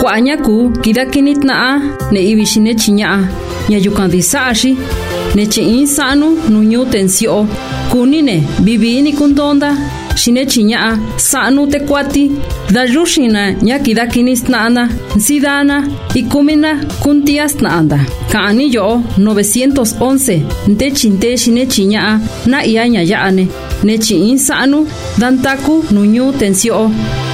Kuañaku kidakinitna'a ne ibixine chiña'a ñayukandisa'axi ne chi'in sa'nu nuñu tensio kunine vivini kundonda xine chiña'a sa'nu tekuati dayuxina ñakidakinisna'ana nsidana ikumina kuntiasna'anda ka'ani yo'o 911 ntechinte xine chiña'a na iya ñaya'ane ne chi'in sa'nu dantaku nuñu tensio